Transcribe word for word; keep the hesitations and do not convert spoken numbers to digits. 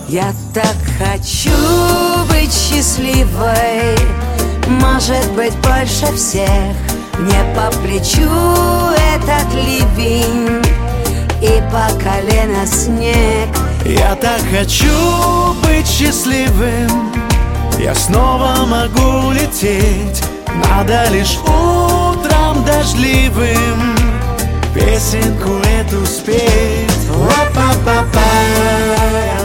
Я так хочу быть счастливой, может быть, больше всех. Мне по плечу этот ливень и по колено снег. Я так хочу быть счастливым, я снова могу лететь. Надо лишь утром дождливым песенку эту спеть. Ла-па-па-па.